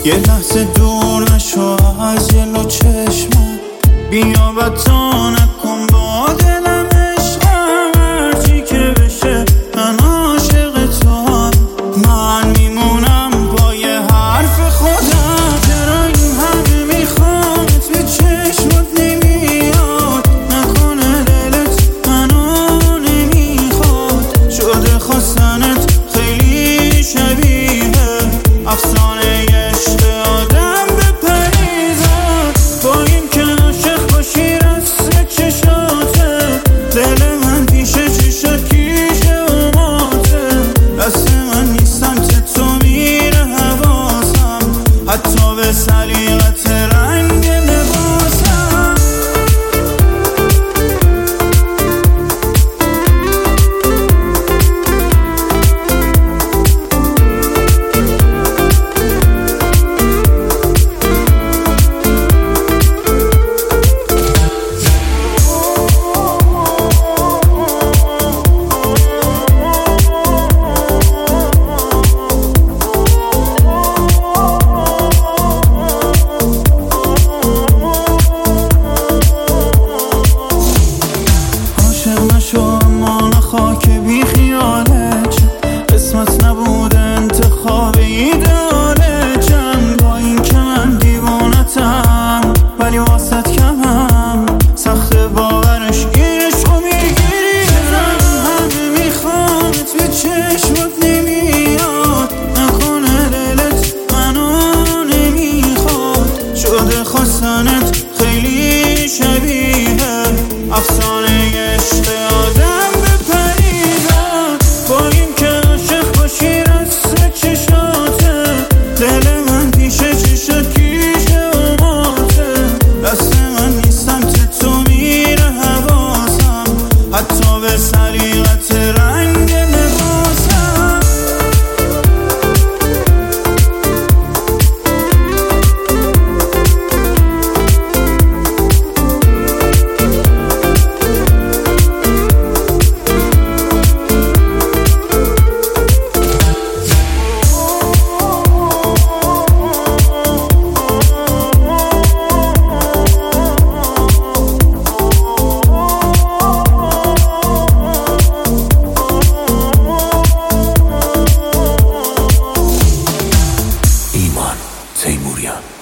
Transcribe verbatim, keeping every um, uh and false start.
یه لحظه دور نشو از جلو چشمم، بیا و تا نکن با دلم عشقم. هرچی که بشه من عاشق توام، من میمونم با یه حرف خودم. چرا این همه میخوامت به چشمت نمیاد، نکنه دلت منو نمیخواد. شده خواستنت خیلی شبیه افسانه عشق آدم به پریزاد. با این که عاشق باشی رسم چشاته، دل من پیش چشات کیشه و ماته. دست من نیستم که تو میره حواسم، حتی به سلیقت رنگ لباسم. نشو اما نخواه که بی خیالت، قسمت نبود انتخاب ایدالتم. با این که من دیوانتم ولی واسط کمم، سخت باورش این عشقو میگیری. چرا همه میخوامت به چشمت نمیاد، نکنه دلت منو نمیخواد. شده خواستنت خیلی شبیه افسانه عشق آدم به پریزاد. با این که عاشق باشی رسم چشاته، دل من پیش چشات کیشه و ماته. دست من نیستم که تو میره حواسم، حتی به سلیقت رنگ لباسم. ایمان تیموریان.